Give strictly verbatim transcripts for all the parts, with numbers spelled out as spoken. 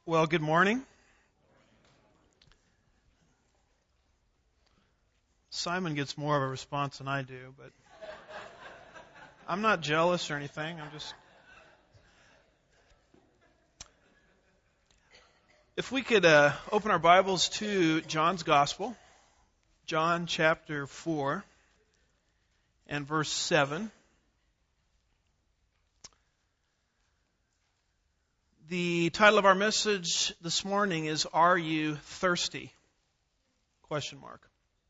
Well, good morning. Simon gets more of a response than I do, but I'm not jealous or anything. I'm just... If we could uh, open our Bibles to John's Gospel, John chapter four and verse seven. The title of our message this morning is, Are You Thirsty? Question mark.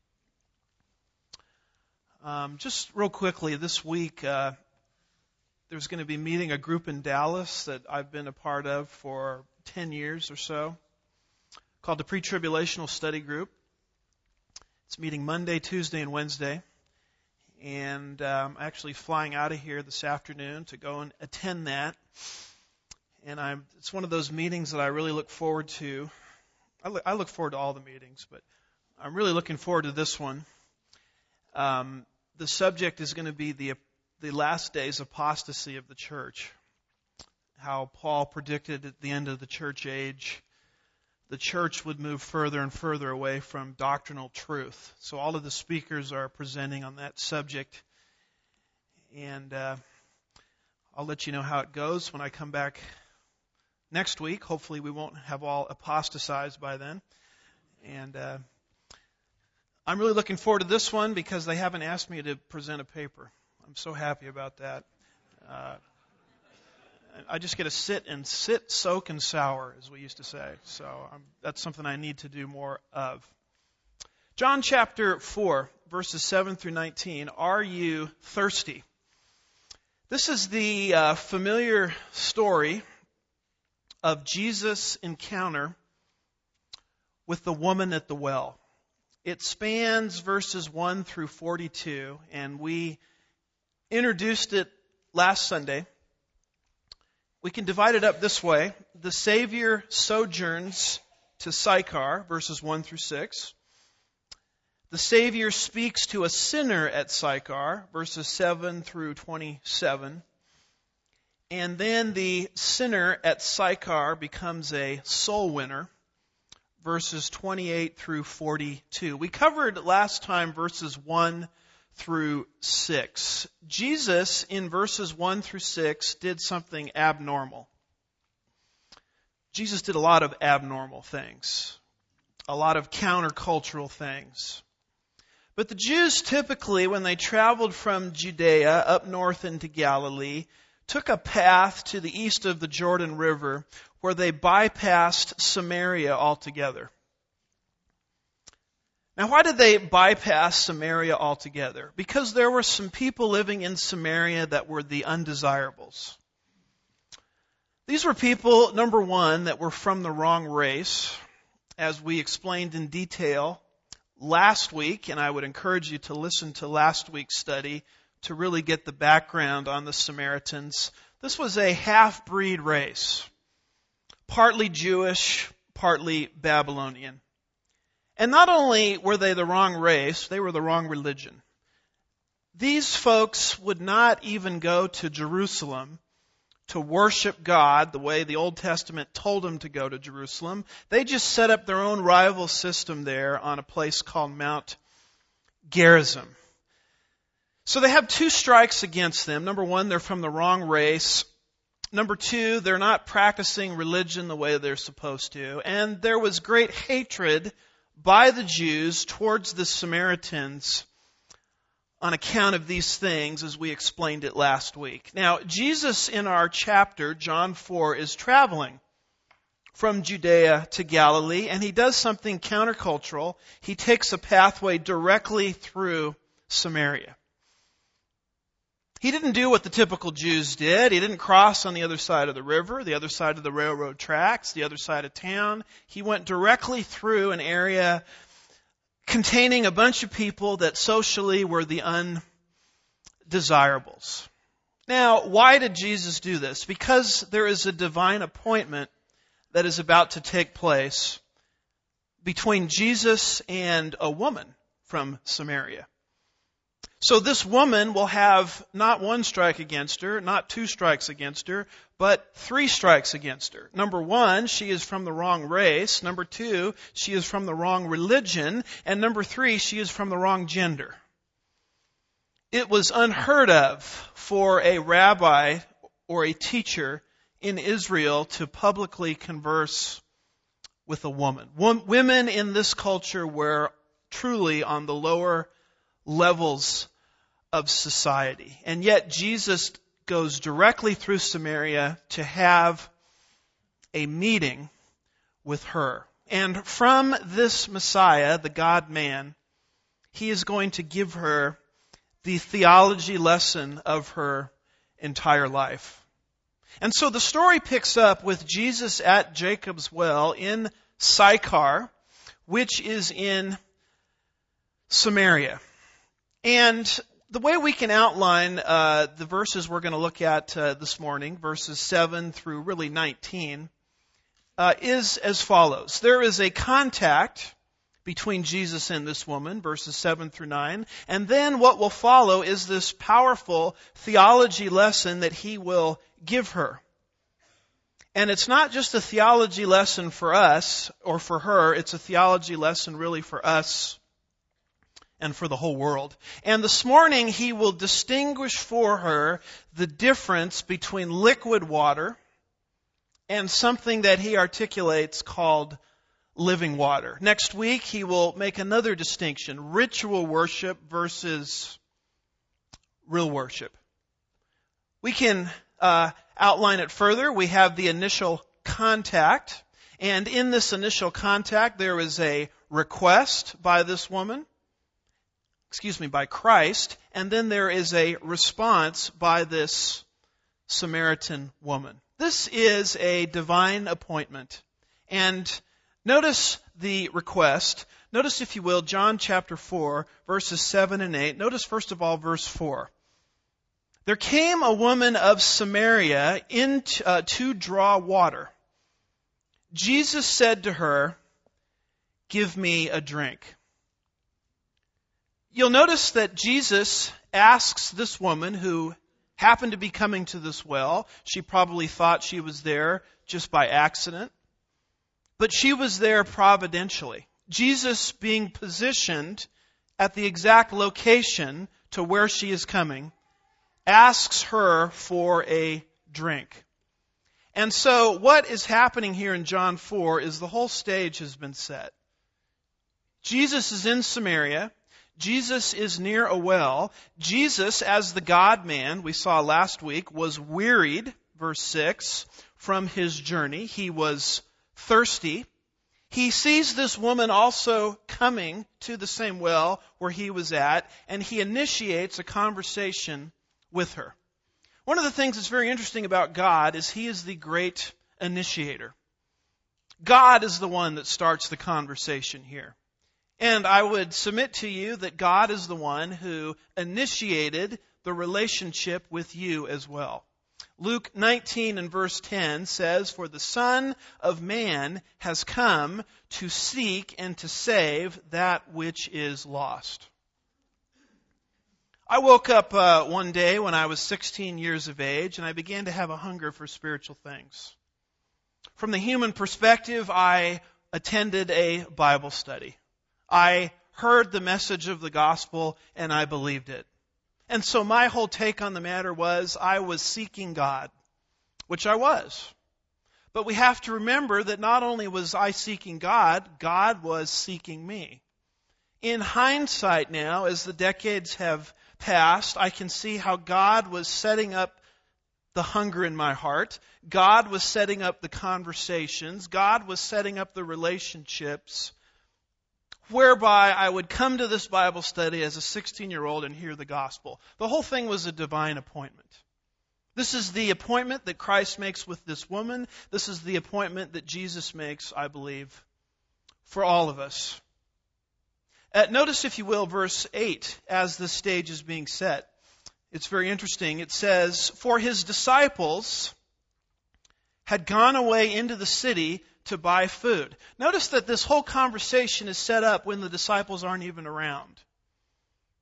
Um, just real quickly, this week uh, there's going to be meeting a group in Dallas that I've been a part of for ten years or so, called the Pre-Tribulational Study Group. It's meeting Monday, Tuesday, and Wednesday. And uh, I'm actually flying out of here this afternoon to go and attend that. And I'm, it's one of those meetings that I really look forward to. I look, I look forward to all the meetings, but I'm really looking forward to this one. Um, the subject is going to be the the last days apostasy of the church. How Paul predicted at the end of the church age, the church would move further and further away from doctrinal truth. So all of the speakers are presenting on that subject. And uh, I'll let you know how it goes when I come back next week. Hopefully we won't have all apostatized by then. And uh, I'm really looking forward to this one because they haven't asked me to present a paper. I'm so happy about that. Uh, I just get to sit and sit, soak, and sour, as we used to say. So um, that's something I need to do more of. John chapter four, verses seven through nineteen. Are you thirsty? This is the uh, familiar story of Jesus' encounter with the woman at the well. It spans verses one through forty-two, and we introduced it last Sunday. We can divide it up this way. The Savior sojourns to Sychar, verses one through six. The Savior speaks to a sinner at Sychar, verses seven through twenty-seven. And then the sinner at Sychar becomes a soul winner, verses twenty-eight through forty-two. We covered last time verses one through six. Jesus, in verses one through six, did something abnormal. Jesus did a lot of abnormal things, a lot of countercultural things. But the Jews typically, when they traveled from Judea up north into Galilee, took a path to the east of the Jordan River where they bypassed Samaria altogether. Now, why did they bypass Samaria altogether? Because there were some people living in Samaria that were the undesirables. These were people, number one, that were from the wrong race, as we explained in detail last week, and I would encourage you to listen to last week's study to really get the background on the Samaritans. This was a half-breed race, partly Jewish, partly Babylonian. And not only were they the wrong race, they were the wrong religion. These folks would not even go to Jerusalem to worship God the way the Old Testament told them to go to Jerusalem. They just set up their own rival system there on a place called Mount Gerizim. So they have two strikes against them. Number one, they're from the wrong race. Number two, they're not practicing religion the way they're supposed to. And there was great hatred by the Jews towards the Samaritans on account of these things, as we explained it last week. Now, Jesus in our chapter, John four, is traveling from Judea to Galilee, and he does something countercultural. He takes a pathway directly through Samaria. He didn't do what the typical Jews did. He didn't cross on the other side of the river, the other side of the railroad tracks, the other side of town. He went directly through an area containing a bunch of people that socially were the undesirables. Now, why did Jesus do this? Because there is a divine appointment that is about to take place between Jesus and a woman from Samaria. So this woman will have not one strike against her, not two strikes against her, but three strikes against her. Number one, she is from the wrong race. Number two, she is from the wrong religion. And number three, she is from the wrong gender. It was unheard of for a rabbi or a teacher in Israel to publicly converse with a woman. Women in this culture were truly on the lower levels of society. And yet Jesus goes directly through Samaria to have a meeting with her. And from this Messiah, the God-man, he is going to give her the theology lesson of her entire life. And so the story picks up with Jesus at Jacob's well in Sychar, which is in Samaria. And the way we can outline uh, the verses we're going to look at uh, this morning, verses seven through really nineteen, uh, is as follows. There is a contact between Jesus and this woman, verses seven through nine, and then what will follow is this powerful theology lesson that he will give her. And it's not just a theology lesson for us or for her, it's a theology lesson really for us and for the whole world. And this morning he will distinguish for her the difference between liquid water and something that he articulates called living water. Next week he will make another distinction, ritual worship versus real worship. We can uh, outline it further. We have the initial contact, and in this initial contact there is a request by this woman, excuse me, by Christ, and then there is a response by this Samaritan woman. This is a divine appointment. And notice the request. Notice, if you will, John chapter four, verses seven and eight. Notice, first of all, verse four. There came a woman of Samaria in t- uh, to draw water. Jesus said to her, "Give me a drink." You'll notice that Jesus asks this woman who happened to be coming to this well. She probably thought she was there just by accident, but she was there providentially. Jesus, being positioned at the exact location to where she is coming, asks her for a drink. And so what is happening here in John four is the whole stage has been set. Jesus is in Samaria. Jesus is near a well. Jesus, as the God-man, we saw last week, was wearied, verse six, from his journey. He was thirsty. He sees this woman also coming to the same well where he was at, and he initiates a conversation with her. One of the things that's very interesting about God is he is the great initiator. God is the one that starts the conversation here. And I would submit to you that God is the one who initiated the relationship with you as well. Luke nineteen and verse ten says, "For the Son of Man has come to seek and to save that which is lost." I woke up uh, one day when I was sixteen years of age, and I began to have a hunger for spiritual things. From the human perspective, I attended a Bible study. I heard the message of the gospel, and I believed it. And so my whole take on the matter was I was seeking God, which I was. But we have to remember that not only was I seeking God, God was seeking me. In hindsight now, as the decades have passed, I can see how God was setting up the hunger in my heart. God was setting up the conversations. God was setting up the relationships whereby I would come to this Bible study as a sixteen-year-old and hear the gospel. The whole thing was a divine appointment. This is the appointment that Christ makes with this woman. This is the appointment that Jesus makes, I believe, for all of us. Uh, notice, if you will, verse eight, as the stage is being set. It's very interesting. It says, "For his disciples had gone away into the city to buy food." Notice that this whole conversation is set up when the disciples aren't even around.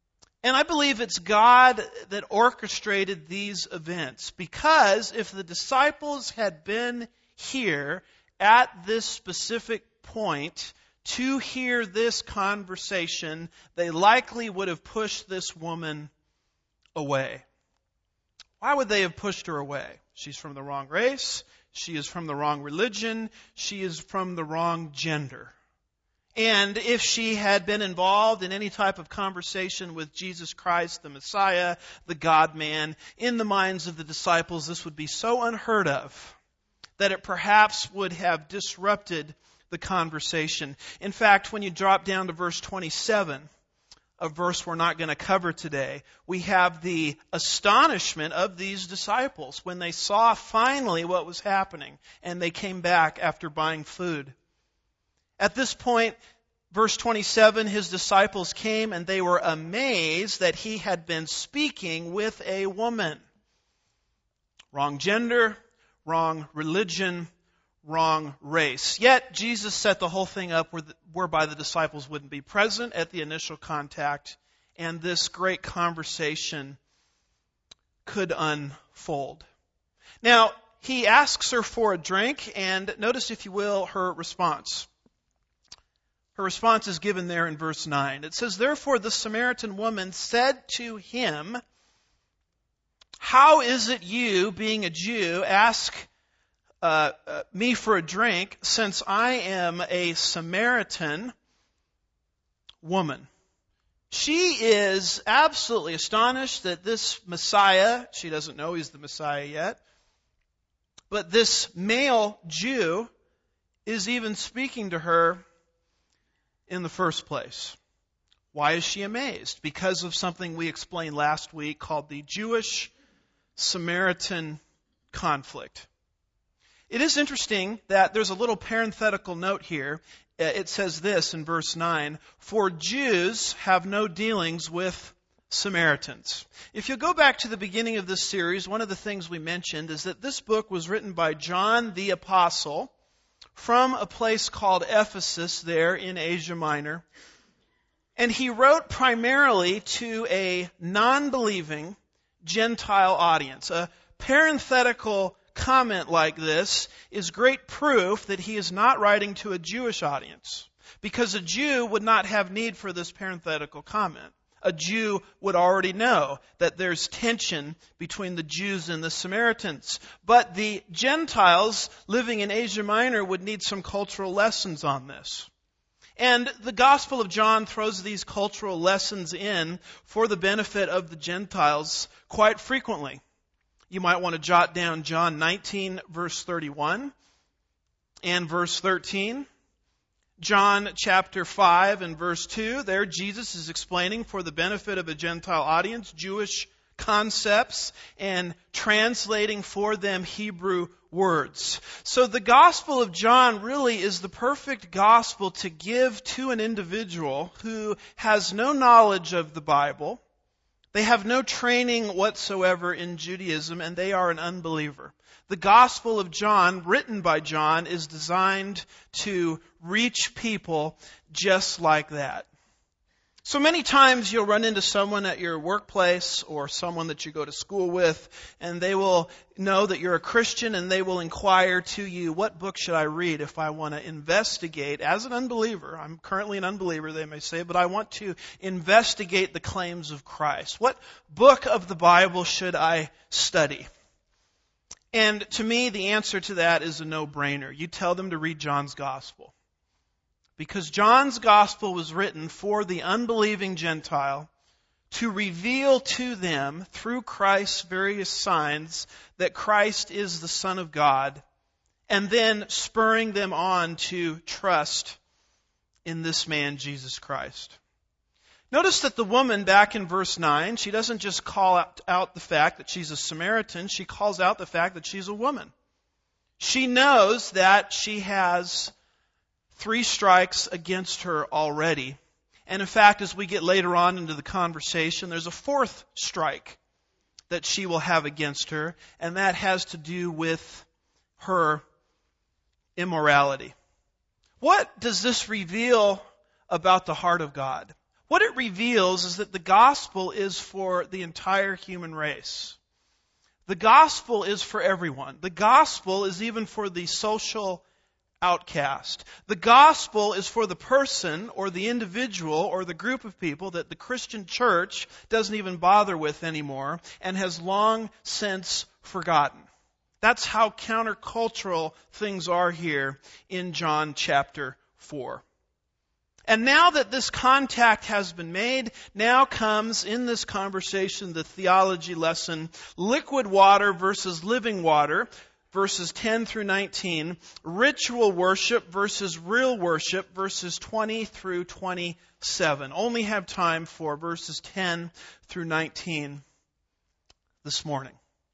And I believe it's God that orchestrated these events, because if the disciples had been here at this specific point to hear this conversation, they likely would have pushed this woman away. Why would they have pushed her away? She's from the wrong race. She is from the wrong religion. She is from the wrong gender. And if she had been involved in any type of conversation with Jesus Christ, the Messiah, the God-man, in the minds of the disciples, this would be so unheard of that it perhaps would have disrupted the conversation. In fact, when you drop down to verse twenty-seven, a verse we're not going to cover today, we have the astonishment of these disciples when they saw finally what was happening and they came back after buying food. At this point, verse twenty-seven, his disciples came and they were amazed that he had been speaking with a woman. Wrong gender, wrong religion, wrong race. Yet Jesus set the whole thing up whereby the disciples wouldn't be present at the initial contact, and this great conversation could unfold. Now, he asks her for a drink, and notice, if you will, her response. Her response is given there in verse nine. It says, "Therefore the Samaritan woman said to him, 'How is it you, being a Jew, ask uh, uh, me for a drink, since I am a Samaritan woman?'" She is absolutely astonished that this Messiah, she doesn't know he's the Messiah yet, but this male Jew is even speaking to her in the first place. Why is she amazed? Because of something we explained last week called the Jewish-Samaritan conflict. It is interesting that there's a little parenthetical note here. It says this in verse nine, "For Jews have no dealings with Samaritans." If you go back to the beginning of this series, one of the things we mentioned is that this book was written by John the Apostle from a place called Ephesus there in Asia Minor. And he wrote primarily to a non-believing Gentile audience. A parenthetical comment like this is great proof that he is not writing to a Jewish audience, because a Jew would not have need for this parenthetical comment. A Jew would already know that there's tension between the Jews and the Samaritans. But the Gentiles living in Asia Minor would need some cultural lessons on this. And the Gospel of John throws these cultural lessons in for the benefit of the Gentiles quite frequently. You might want to jot down John nineteen, verse thirty-one and verse thirteen. John chapter five and verse two, there Jesus is explaining for the benefit of a Gentile audience Jewish concepts and translating for them Hebrew words. So the Gospel of John really is the perfect gospel to give to an individual who has no knowledge of the Bible. They have no training whatsoever in Judaism, and they are an unbeliever. The Gospel of John, written by John, is designed to reach people just like that. So many times you'll run into someone at your workplace or someone that you go to school with, and they will know that you're a Christian, and they will inquire to you, "What book should I read if I want to investigate as an unbeliever?" I'm currently an unbeliever, they may say, but I want to investigate the claims of Christ. What book of the Bible should I study? And to me, the answer to that is a no-brainer. You tell them to read John's Gospel. Because John's Gospel was written for the unbelieving Gentile to reveal to them, through Christ's various signs, that Christ is the Son of God, and then spurring them on to trust in this man, Jesus Christ. Notice that the woman back in verse nine, she doesn't just call out, out the fact that she's a Samaritan, she calls out the fact that she's a woman. She knows that she has three strikes against her already. And in fact, as we get later on into the conversation, there's a fourth strike that she will have against her, and that has to do with her immorality. What does this reveal about the heart of God? What it reveals is that the gospel is for the entire human race. The gospel is for everyone. The gospel is even for the social outcast. The gospel is for the person or the individual or the group of people that the Christian church doesn't even bother with anymore and has long since forgotten. That's how countercultural things are here in John chapter four. And now that this contact has been made, now comes in this conversation the theology lesson, liquid water versus living water, verses ten through nineteen, ritual worship versus real worship, verses twenty through twenty-seven. Only have time for verses ten through nineteen this morning.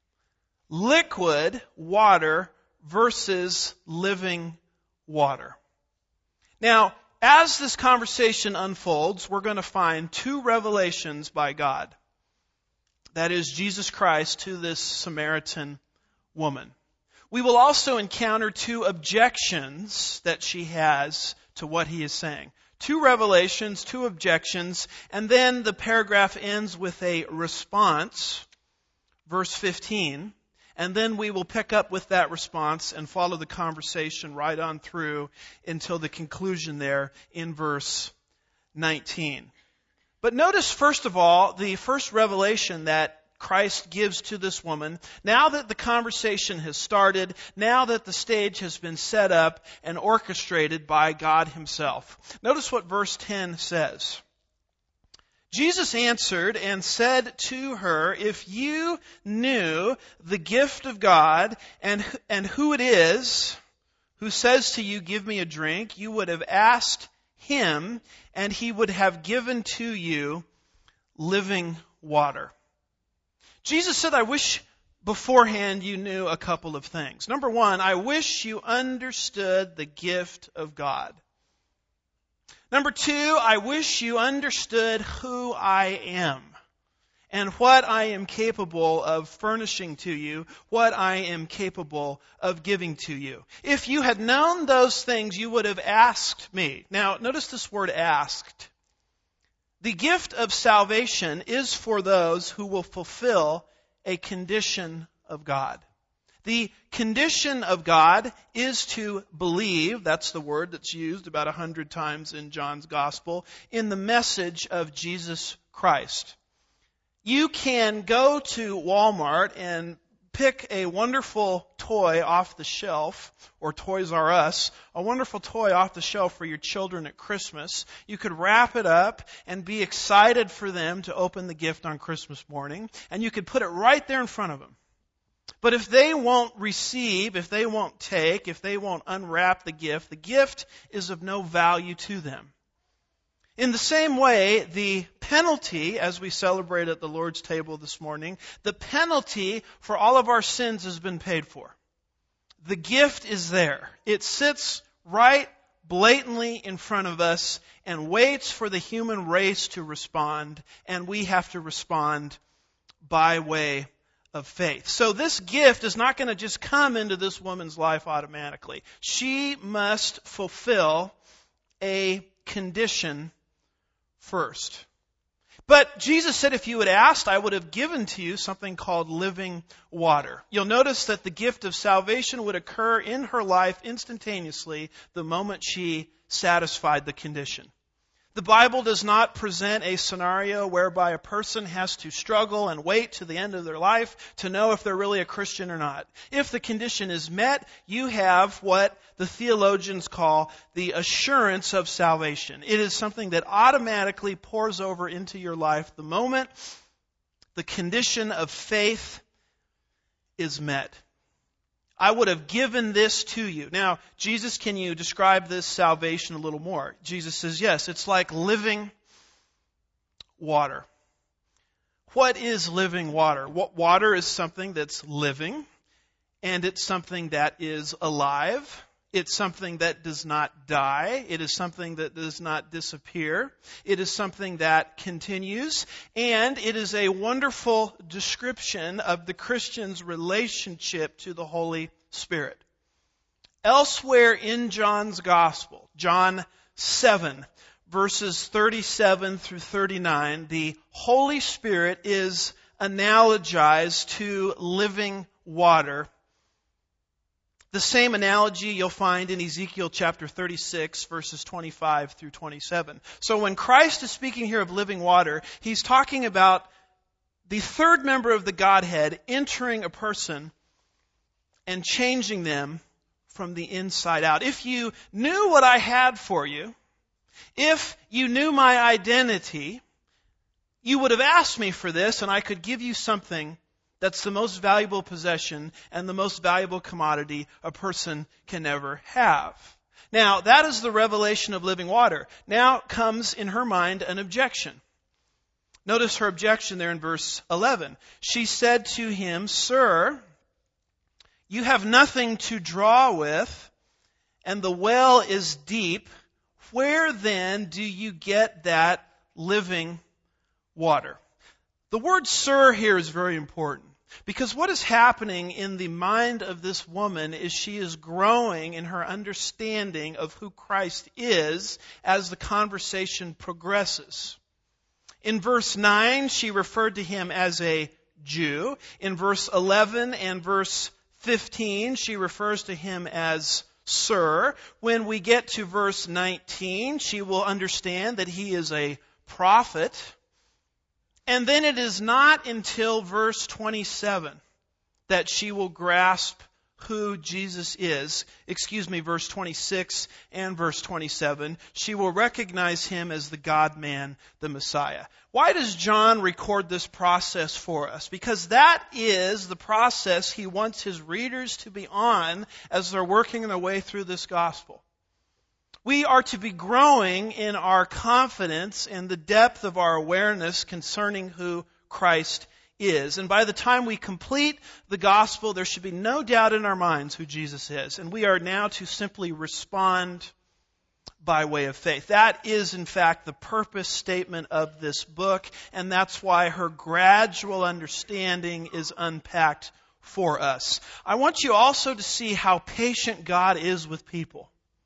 Liquid water versus living water. Now, as this conversation unfolds, we're going to find two revelations by God. That is Jesus Christ to this Samaritan woman. We will also encounter two objections that she has to what he is saying. Two revelations, two objections, and then the paragraph ends with a response, verse fifteen. And then we will pick up with that response and follow the conversation right on through until the conclusion there in verse nineteen. But notice, first of all, the first revelation that Christ gives to this woman, now that the conversation has started, now that the stage has been set up and orchestrated by God Himself. Notice what verse ten says. Jesus answered and said to her, if you knew the gift of God and, and who it is who says to you, give me a drink, you would have asked Him and He would have given to you living water. Jesus said, I wish beforehand you knew a couple of things. Number one, I wish you understood the gift of God. Number two, I wish you understood who I am and what I am capable of furnishing to you, what I am capable of giving to you. If you had known those things, you would have asked me. Now, notice this word asked. The gift of salvation is for those who will fulfill a condition of God. The condition of God is to believe, that's the word that's used about a hundred times in John's Gospel, in the message of Jesus Christ. You can go to Walmart and pick a wonderful toy off the shelf, or Toys R Us, a wonderful toy off the shelf for your children at Christmas. You could wrap it up and be excited for them to open the gift on Christmas morning, and you could put it right there in front of them. But if they won't receive, if they won't take, if they won't unwrap the gift, the gift is of no value to them. In the same way, the penalty, as we celebrate at the Lord's table this morning, the penalty for all of our sins has been paid for. The gift is there. It sits right blatantly in front of us and waits for the human race to respond, and we have to respond by way of faith. So this gift is not going to just come into this woman's life automatically. She must fulfill a condition first. But Jesus said, if you had asked, I would have given to you something called living water. You'll notice that the gift of salvation would occur in her life instantaneously the moment she satisfied the condition. The Bible does not present a scenario whereby a person has to struggle and wait to the end of their life to know if they're really a Christian or not. If the condition is met, you have what the theologians call the assurance of salvation. It is something that automatically pours over into your life the moment the condition of faith is met. I would have given this to you. Now, Jesus, can you describe this salvation a little more? Jesus says, yes, it's like living water. What is living water? Water is something that's living, and it's something that is alive. It's something that does not die. It is something that does not disappear. It is something that continues. And it is a wonderful description of the Christian's relationship to the Holy Spirit. Elsewhere in John's Gospel, John seven, verses thirty-seven through thirty-nine, the Holy Spirit is analogized to living water. The same analogy you'll find in Ezekiel chapter thirty-six, verses twenty-five through twenty-seven. So when Christ is speaking here of living water, he's talking about the third member of the Godhead entering a person and changing them from the inside out. If you knew what I had for you, if you knew my identity, you would have asked me for this, and I could give you something that's the most valuable possession and the most valuable commodity a person can ever have. Now, that is the revelation of living water. Now comes in her mind an objection. Notice her objection there in verse eleven. She said to him, "Sir, you have nothing to draw with, and the well is deep. Where then do you get that living water?" The word "sir" here is very important, because what is happening in the mind of this woman is she is growing in her understanding of who Christ is as the conversation progresses. In verse nine, she referred to him as a Jew. In verse eleven and verse fifteen, she refers to him as sir. When we get to verse nineteen, she will understand that he is a prophet. And then it is not until verse twenty-seven that she will grasp who Jesus is. Excuse me, verse twenty-six and verse twenty-seven. She will recognize him as the God-man, the Messiah. Why does John record this process for us? Because that is the process he wants his readers to be on as they're working their way through this gospel. We are to be growing in our confidence and the depth of our awareness concerning who Christ is. And by the time we complete the gospel, there should be no doubt in our minds who Jesus is. And we are now to simply respond by way of faith. That is, in fact, the purpose statement of this book, and that's why her gradual understanding is unpacked for us. I want you also to see how patient God is with people.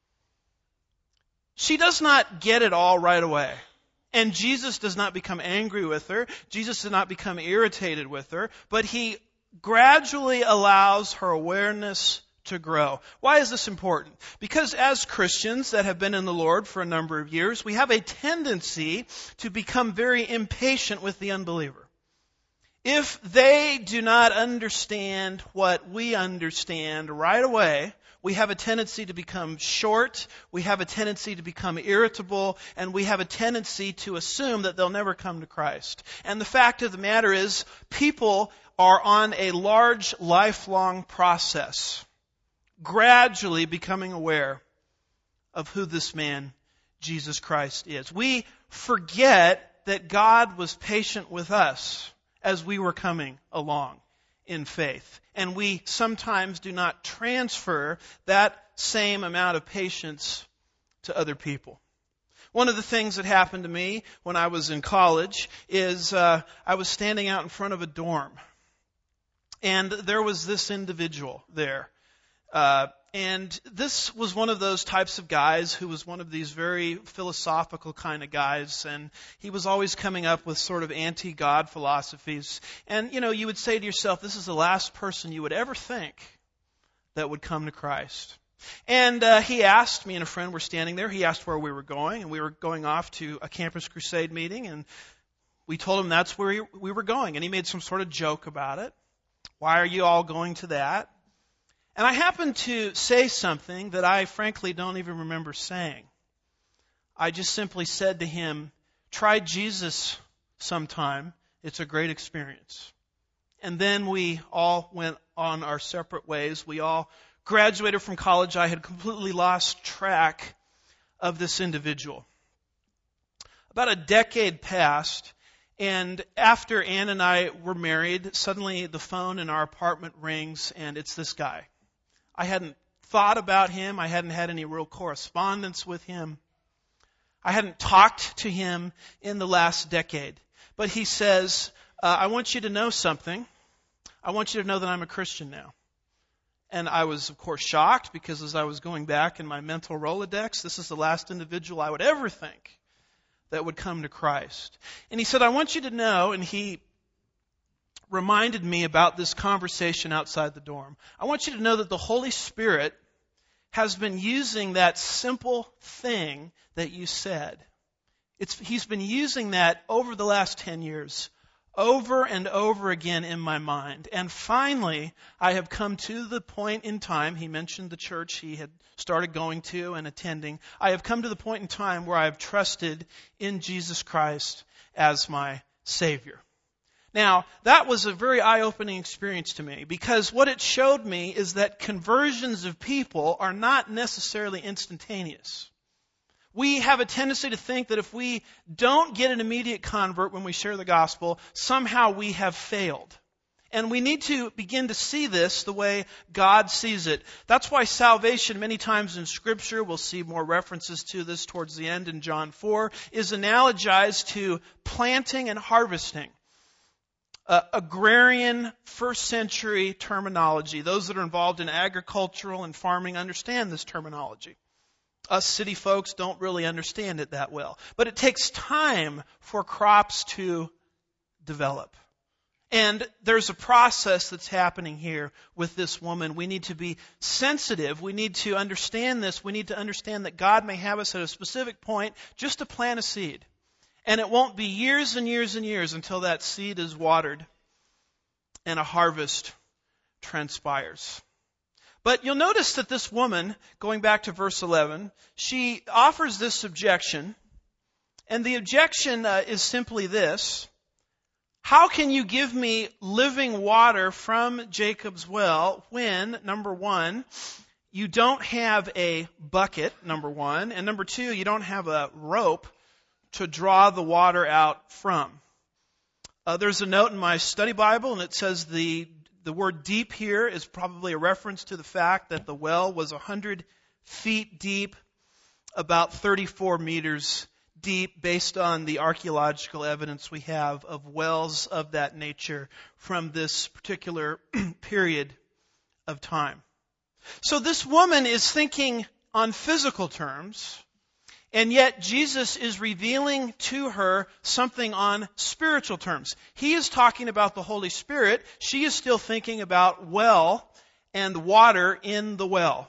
She does not get it all right away. And Jesus does not become angry with her. Jesus does not become irritated with her. But he gradually allows her awareness to grow. Why is this important? Because as Christians that have been in the Lord for a number of years, we have a tendency to become very impatient with the unbeliever. If they do not understand what we understand right away, we have a tendency to become short, we have a tendency to become irritable, and we have a tendency to assume that they'll never come to Christ. And the fact of the matter is, people are on a large, lifelong process, gradually becoming aware of who this man, Jesus Christ, is. We forget that God was patient with us as we were coming along in faith. And we sometimes do not transfer that same amount of patience to other people. One of the things that happened to me when I was in college is uh, I was standing out in front of a dorm. And there was this individual there. Uh, and this was one of those types of guys who was one of these very philosophical kind of guys. And he was always coming up with sort of anti-God philosophies. And, you know, you would say to yourself, this is the last person you would ever think that would come to Christ. And uh, he asked, me and a friend were standing there, he asked where we were going. And we were going off to a Campus Crusade meeting. And we told him that's where we were going. And he made some sort of joke about it. Why are you all going to that? And I happened to say something that I frankly don't even remember saying. I just simply said to him, try Jesus sometime. It's a great experience. And then we all went on our separate ways. We all graduated from college. I had completely lost track of this individual. About a decade passed, and after Ann and I were married, suddenly the phone in our apartment rings, and it's this guy. I hadn't thought about him. I hadn't had any real correspondence with him. I hadn't talked to him in the last decade. But he says, uh, I want you to know something. I want you to know that I'm a Christian now. And I was, of course, shocked because as I was going back in my mental Rolodex, this is the last individual I would ever think that would come to Christ. And he said, I want you to know, and he reminded me about this conversation outside the dorm. I want you to know that the Holy Spirit has been using that simple thing that you said. It's, he's been using that over the last ten years, over and over again in my mind. And finally, I have come to the point in time, he mentioned the church he had started going to and attending. I have come to the point in time where I have trusted in Jesus Christ as my Savior. Now, that was a very eye-opening experience to me, because what it showed me is that conversions of people are not necessarily instantaneous. We have a tendency to think that if we don't get an immediate convert when we share the gospel, somehow we have failed. And we need to begin to see this the way God sees it. That's why salvation, many times in Scripture, we'll see more references to this towards the end in John four, is analogized to planting and harvesting. Uh, agrarian first century terminology. Those that are involved in agricultural and farming understand this terminology. Us city folks don't really understand it that well. But it takes time for crops to develop. And there's a process that's happening here with this woman. We need to be sensitive. We need to understand this. We need to understand that God may have us at a specific point just to plant a seed. And it won't be years and years and years until that seed is watered and a harvest transpires. But you'll notice that this woman, going back to verse eleven, she offers this objection. And the objection uh, is simply this. How can you give me living water from Jacob's well when, number one, you don't have a bucket, number one, and number two, you don't have a rope to draw the water out from? Uh, there's a note in my study Bible, and it says the the word deep here is probably a reference to the fact that the well was one hundred feet deep, about thirty-four meters deep, based on the archaeological evidence we have of wells of that nature from this particular period of time. So this woman is thinking on physical terms, and yet Jesus is revealing to her something on spiritual terms. He is talking about the Holy Spirit. She is still thinking about well and water in the well.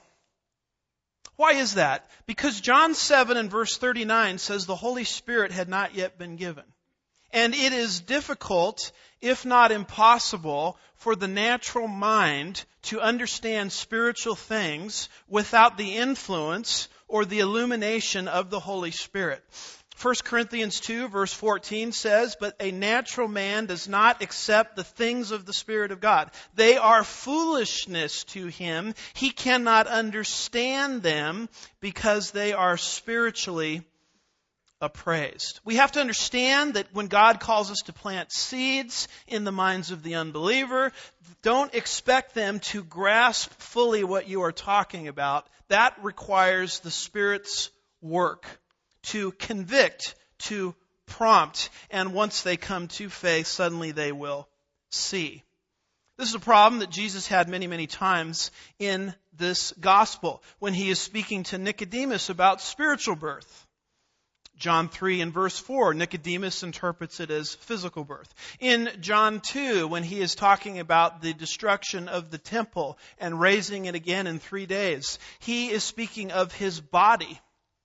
Why is that? Because John seven and verse thirty-nine says the Holy Spirit had not yet been given. And it is difficult, if not impossible, for the natural mind to understand spiritual things without the influence or the illumination of the Holy Spirit. First Corinthians two verse fourteen says, but a natural man does not accept the things of the Spirit of God. They are foolishness to him. He cannot understand them because they are spiritually appraised. We have to understand that when God calls us to plant seeds in the minds of the unbeliever, don't expect them to grasp fully what you are talking about. That requires the Spirit's work to convict, to prompt, and once they come to faith, suddenly they will see. This is a problem that Jesus had many, many times in this gospel when he is speaking to Nicodemus about spiritual birth. John three and verse four, Nicodemus interprets it as physical birth. In John two, when he is talking about the destruction of the temple and raising it again in three days, he is speaking of his body.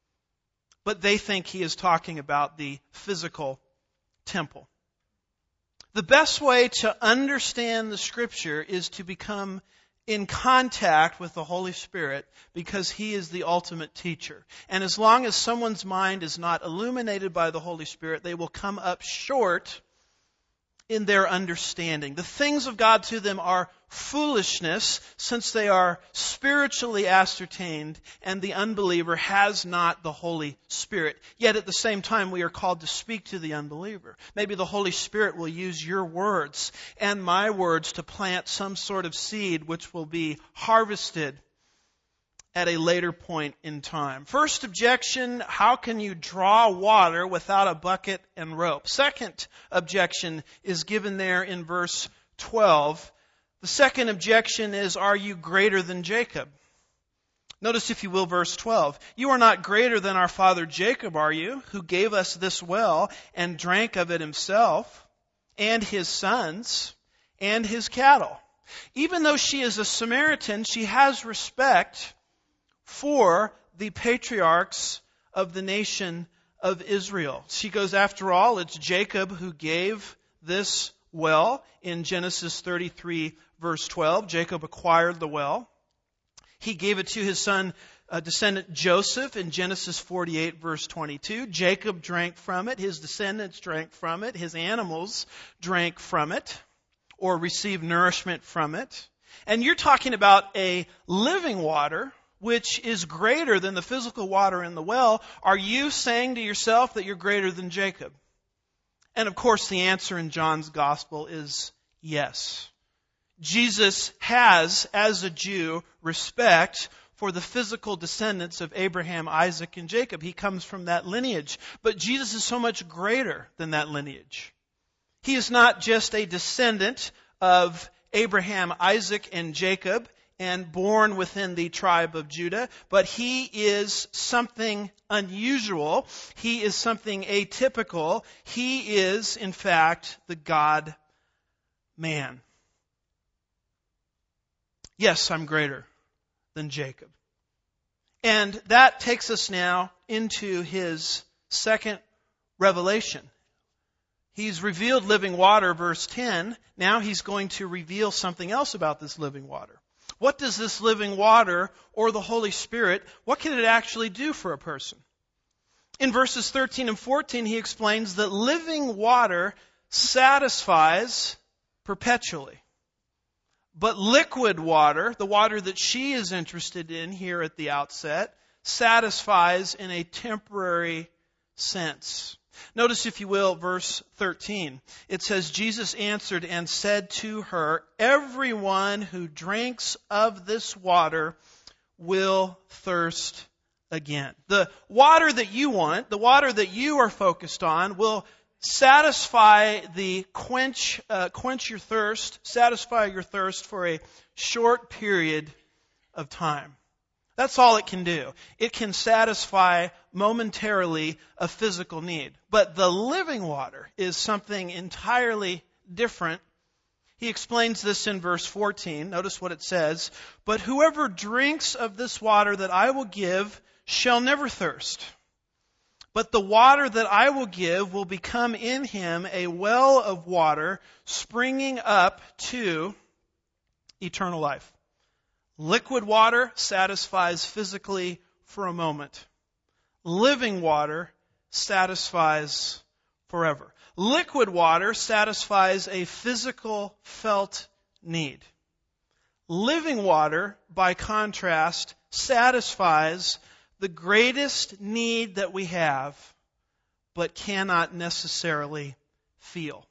But they think he is talking about the physical temple. The best way to understand the Scripture is to become in contact with the Holy Spirit because He is the ultimate teacher. And as long as someone's mind is not illuminated by the Holy Spirit, they will come up short in their understanding. The things of God to them are foolishness since they are spiritually ascertained and the unbeliever has not the Holy Spirit. Yet at the same time we are called to speak to the unbeliever. Maybe the Holy Spirit will use your words and my words to plant some sort of seed which will be harvested at a later point in time. First objection, how can you draw water without a bucket and rope? Second objection is given there in verse twelve. The second objection is, are you greater than Jacob? Notice, if you will, verse twelve. You are not greater than our father Jacob, are you, who gave us this well and drank of it himself, and his sons, and his cattle. Even though she is a Samaritan, she has respect for the patriarchs of the nation of Israel. She goes, after all, it's Jacob who gave this well in Genesis thirty-three, verse twelve. Jacob acquired the well. He gave it to his son, uh, descendant Joseph in Genesis forty-eight, verse twenty-two. Jacob drank from it. His descendants drank from it. His animals drank from it, or received nourishment from it. And you're talking about a living water, which is greater than the physical water in the well. Are you saying to yourself that you're greater than Jacob? And of course, the answer in John's gospel is yes. Jesus has, as a Jew, respect for the physical descendants of Abraham, Isaac, and Jacob. He comes from that lineage. But Jesus is so much greater than that lineage. He is not just a descendant of Abraham, Isaac, and Jacob, and born within the tribe of Judah, but he is something unusual. He is something atypical. He is, in fact, the God-man. Yes, I'm greater than Jacob. And that takes us now into his second revelation. He's revealed living water, verse ten. Now he's going to reveal something else about this living water. What does this living water, or the Holy Spirit, what can it actually do for a person? In verses thirteen and fourteen, he explains that living water satisfies perpetually. But liquid water, the water that she is interested in here at the outset, satisfies in a temporary sense. Notice, if you will, verse thirteen. It says, Jesus answered and said to her, everyone who drinks of this water will thirst again. The water that you want, the water that you are focused on, will satisfy the quench, uh, quench your thirst, satisfy your thirst for a short period of time. That's all it can do. It can satisfy momentarily a physical need. But the living water is something entirely different. He explains this in verse fourteen. Notice what it says. But whoever drinks of this water that I will give shall never thirst. But the water that I will give will become in him a well of water springing up to eternal life. Liquid water satisfies physically for a moment. Living water satisfies forever. Liquid water satisfies a physical, felt need. Living water, by contrast, satisfies the greatest need that we have, but cannot necessarily feel.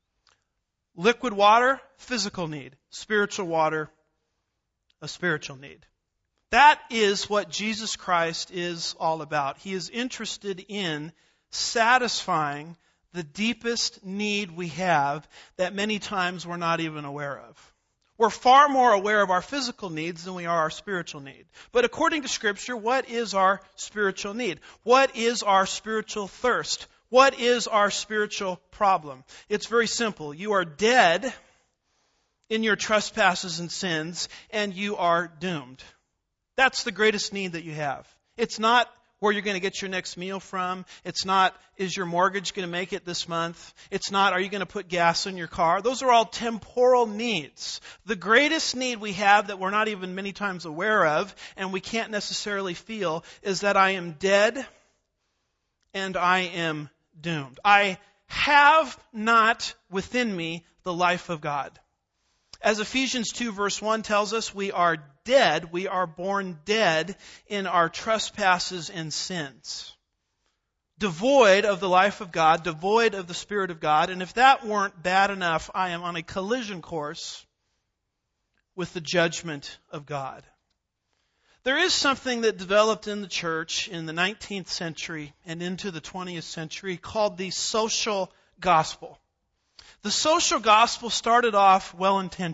Liquid water, physical need. Spiritual water, a spiritual need. That is what Jesus Christ is all about. He is interested in satisfying the deepest need we have that many times we're not even aware of. We're far more aware of our physical needs than we are our spiritual need. But according to Scripture, what is our spiritual need? What is our spiritual thirst? What is our spiritual problem? It's very simple. You are dead in your trespasses and sins, and you are doomed. That's the greatest need that you have. It's not where you're going to get your next meal from. It's not, is your mortgage going to make it this month? It's not, are you going to put gas in your car? Those are all temporal needs. The greatest need we have that we're not even many times aware of, and we can't necessarily feel, is that I am dead and I am doomed. I have not within me the life of God. As Ephesians two verse one tells us, we are dead, we are born dead in our trespasses and sins. Devoid of the life of God, devoid of the Spirit of God. And if that weren't bad enough, I am on a collision course with the judgment of God. There is something that developed in the church in the nineteenth century and into the twentieth century called the social gospel. The social gospel started off well-intentioned.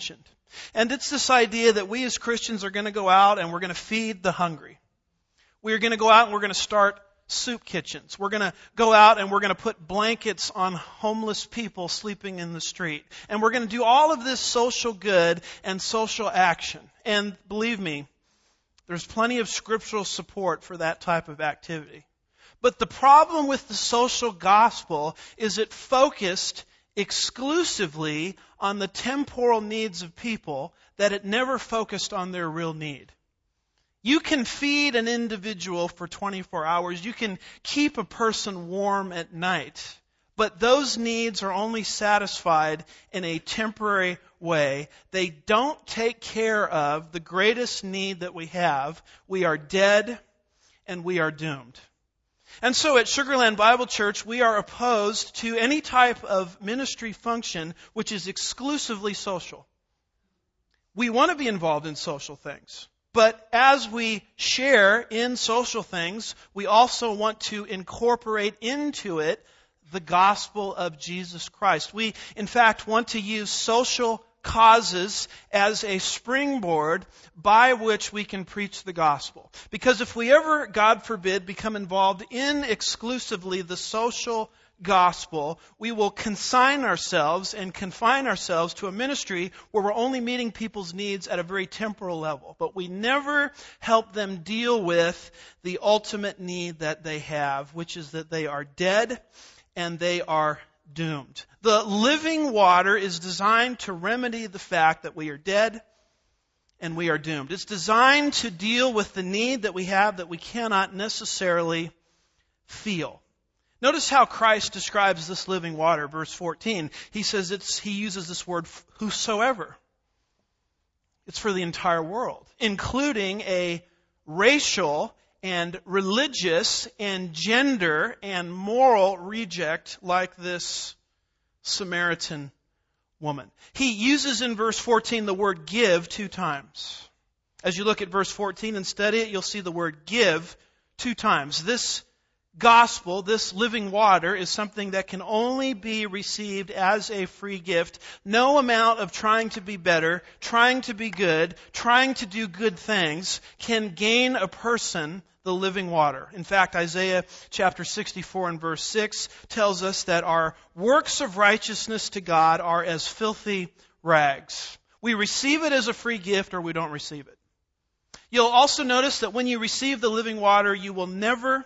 And it's this idea that we as Christians are going to go out and we're going to feed the hungry. We're going to go out and we're going to start soup kitchens. We're going to go out and we're going to put blankets on homeless people sleeping in the street. And we're going to do all of this social good and social action. And believe me, there's plenty of scriptural support for that type of activity. But the problem with the social gospel is it focused exclusively on the temporal needs of people, that it never focused on their real need. You can feed an individual for twenty-four hours. You can keep a person warm at night. But those needs are only satisfied in a temporary way. They don't take care of the greatest need that we have. We are dead and we are doomed. And so at Sugarland Bible Church, we are opposed to any type of ministry function which is exclusively social. We want to be involved in social things. But as we share in social things, we also want to incorporate into it the gospel of Jesus Christ. We, in fact, want to use social causes as a springboard by which we can preach the gospel. Because if we ever, God forbid, become involved in exclusively the social gospel, we will consign ourselves and confine ourselves to a ministry where we're only meeting people's needs at a very temporal level. But we never help them deal with the ultimate need that they have, which is that they are dead and they are doomed. The living water is designed to remedy the fact that we are dead and we are doomed. It's designed to deal with the need that we have that we cannot necessarily feel. Notice how Christ describes this living water, verse fourteen. He says it's, he uses this word, whosoever. It's for the entire world, including a racial and religious and gender and moral reject like this Samaritan woman. He uses in verse fourteen the word give two times. As you look at verse fourteen and study it, you'll see the word give two times. This gospel, this living water, is something that can only be received as a free gift. No amount of trying to be better, trying to be good, trying to do good things can gain a person the living water. In fact, Isaiah chapter sixty-four and verse six tells us that our works of righteousness to God are as filthy rags. We receive it as a free gift or we don't receive it. You'll also notice that when you receive the living water, you will never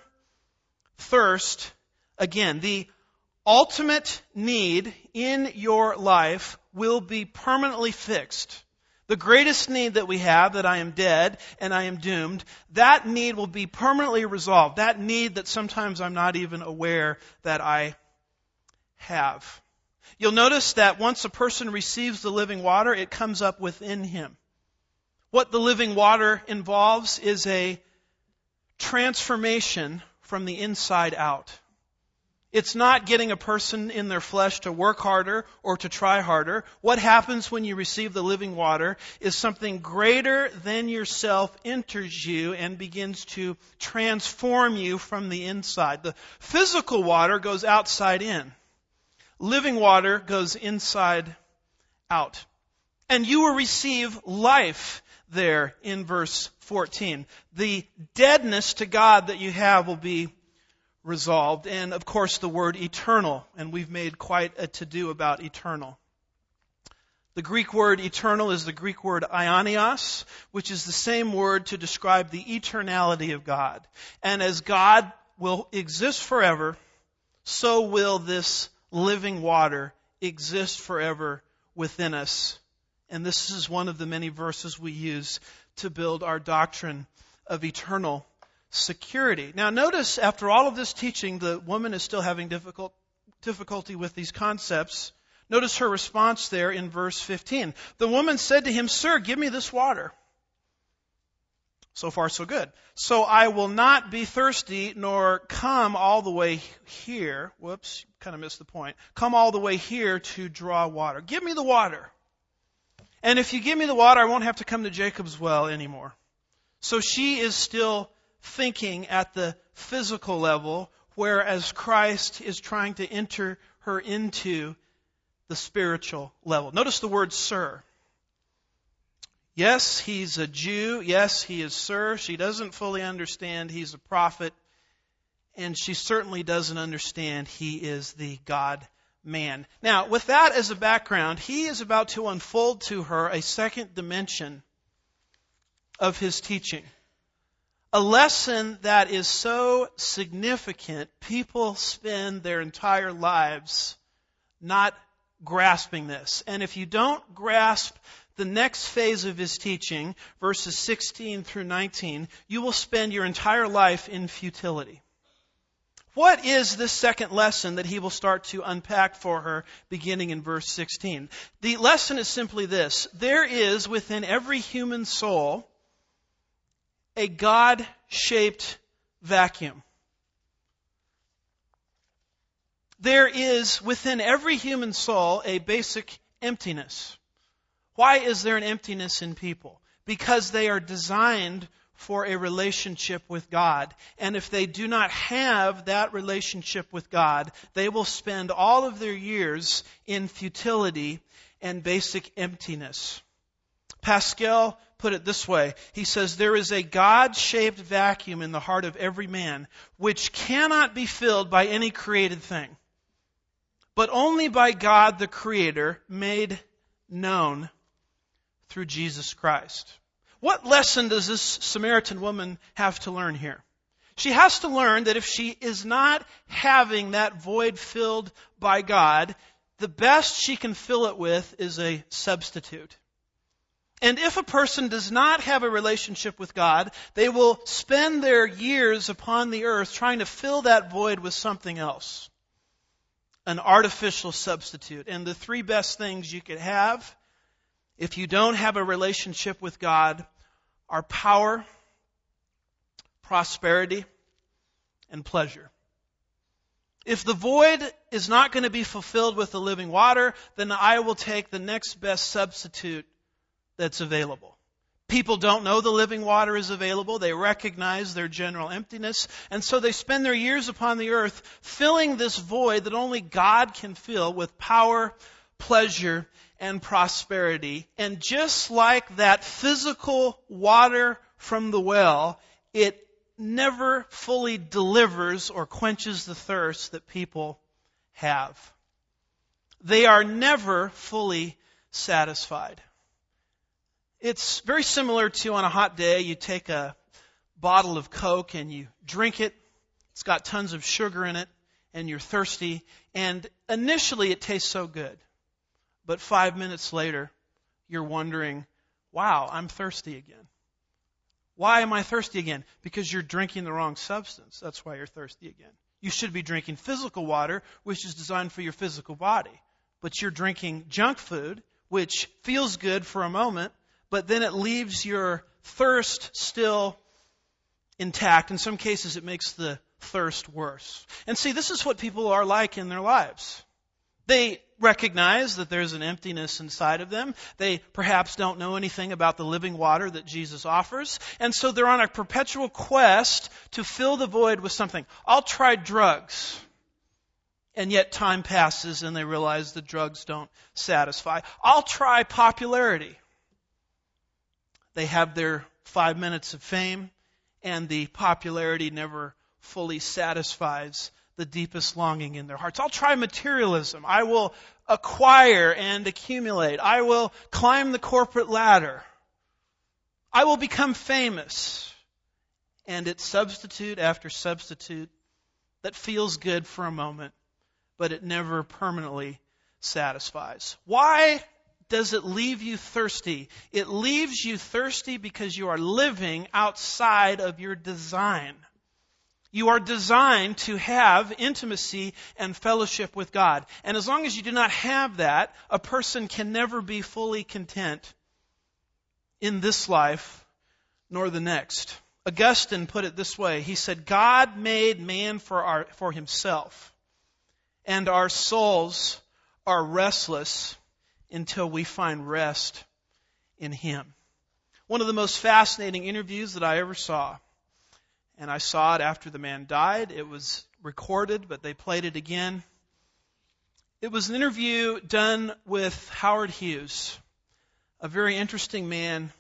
thirst again. The ultimate need in your life will be permanently fixed. The greatest need that we have, that I am dead and I am doomed, that need will be permanently resolved. That need that sometimes I'm not even aware that I have. You'll notice that once a person receives the living water, it comes up within him. What the living water involves is a transformation from the inside out. It's not getting a person in their flesh to work harder or to try harder. What happens when you receive the living water is something greater than yourself enters you and begins to transform you from the inside. The physical water goes outside in. Living water goes inside out. And you will receive life there in verse fourteen. The deadness to God that you have will be resolved. And of course the word eternal. And we've made quite a to-do about eternal. The Greek word eternal is the Greek word aionios, which is the same word to describe the eternality of God. And as God will exist forever, so will this living water exist forever within us. And this is one of the many verses we use to build our doctrine of eternal security. Now notice, after all of this teaching, the woman is still having difficult, difficulty with these concepts. Notice her response there in verse fifteen. The woman said to him, "Sir, give me this water." So far, so good. "So I will not be thirsty, nor come all the way here." Whoops, kind of missed the point. "Come all the way here to draw water. Give me the water. And if you give me the water, I won't have to come to Jacob's well anymore." So she is still thinking at the physical level, whereas Christ is trying to enter her into the spiritual level. Notice the word sir. Yes, he's a Jew. Yes, he is Sir. She doesn't fully understand he's a prophet. And she certainly doesn't understand he is the God-man. Now, with that as a background, he is about to unfold to her a second dimension of his teaching. A lesson that is so significant, people spend their entire lives not grasping this. And if you don't grasp the next phase of his teaching, verses sixteen through nineteen, you will spend your entire life in futility. What is this second lesson that he will start to unpack for her beginning in verse sixteen? The lesson is simply this. There is within every human soul a God-shaped vacuum. There is within every human soul a basic emptiness. Why is there an emptiness in people? Because they are designed for a relationship with God. And if they do not have that relationship with God, they will spend all of their years in futility and basic emptiness. Pascal put it this way. He says, there is a God-shaped vacuum in the heart of every man, which cannot be filled by any created thing, but only by God the Creator, made known through Jesus Christ. What lesson does this Samaritan woman have to learn here? She has to learn that if she is not having that void filled by God, the best she can fill it with is a substitute. And if a person does not have a relationship with God, they will spend their years upon the earth trying to fill that void with something else. An artificial substitute. And the three best things you could have if you don't have a relationship with God are power, prosperity, and pleasure. If the void is not going to be fulfilled with the living water, then I will take the next best substitute that's available. People don't know the living water is available. They recognize their general emptiness. And so they spend their years upon the earth filling this void that only God can fill with power, pleasure, and prosperity. And just like that physical water from the well, it never fully delivers or quenches the thirst that people have. They are never fully satisfied. It's very similar to on a hot day, you take a bottle of Coke and you drink it. It's got tons of sugar in it and you're thirsty. And initially it tastes so good. But five minutes later, you're wondering, wow, I'm thirsty again. Why am I thirsty again? Because you're drinking the wrong substance. That's why you're thirsty again. You should be drinking physical water, which is designed for your physical body. But you're drinking junk food, which feels good for a moment, but then it leaves your thirst still intact. In some cases, it makes the thirst worse. And see, this is what people are like in their lives. They recognize that there's an emptiness inside of them. They perhaps don't know anything about the living water that Jesus offers. And so they're on a perpetual quest to fill the void with something. I'll try drugs. And yet time passes and they realize the drugs don't satisfy. I'll try popularity. They have their five minutes of fame, and the popularity never fully satisfies the deepest longing in their hearts. I'll try materialism. I will acquire and accumulate. I will climb the corporate ladder. I will become famous. And it's substitute after substitute that feels good for a moment, but it never permanently satisfies. Why does it leave you thirsty? It leaves you thirsty because you are living outside of your design. You are designed to have intimacy and fellowship with God. And as long as you do not have that, a person can never be fully content in this life nor the next. Augustine put it this way. He said, God made man for our, for himself, and our souls are restless until we find rest in him. One of the most fascinating interviews that I ever saw, and I saw it after the man died. It was recorded, but they played it again. It was an interview done with Howard Hughes, a very interesting man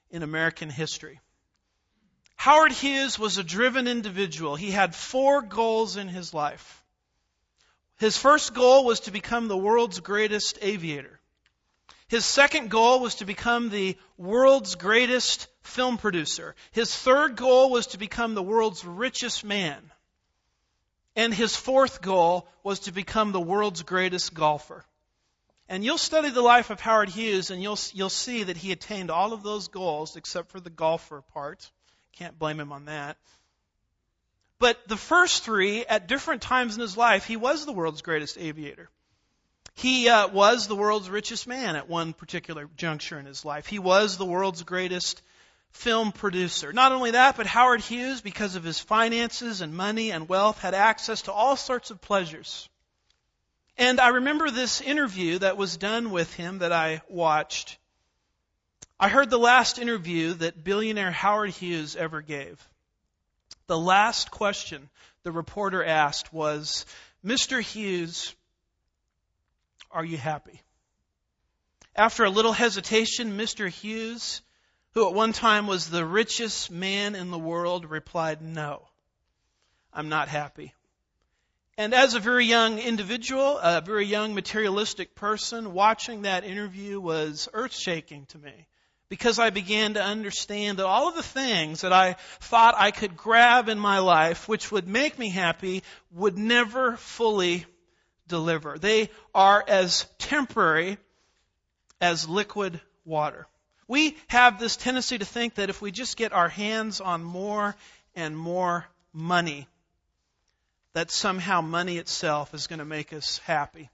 in American history. Howard Hughes was a driven individual. He had four goals in his life. His first goal was to become the world's greatest aviator. His second goal was to become the world's greatest film producer. His third goal was to become the world's richest man. And his fourth goal was to become the world's greatest golfer. And you'll study the life of Howard Hughes, and you'll you'll see that he attained all of those goals except for the golfer part. Can't blame him on that. But the first three, at different times in his life, he was the world's greatest aviator. He uh, was the world's richest man at one particular juncture in his life. He was the world's greatest film producer. Not only that, but Howard Hughes, because of his finances and money and wealth, had access to all sorts of pleasures. And I remember this interview that was done with him that I watched. I heard the last interview that billionaire Howard Hughes ever gave. The last question the reporter asked was, "Mister Hughes, are you happy?" After a little hesitation, Mister Hughes, who at one time was the richest man in the world, replied, "No, I'm not happy." And as a very young individual, a very young materialistic person, watching that interview was earth-shaking to me, because I began to understand that all of the things that I thought I could grab in my life, which would make me happy, would never fully deliver. They are as temporary as liquid water. We have this tendency to think that if we just get our hands on more and more money, that somehow money itself is going to make us happy.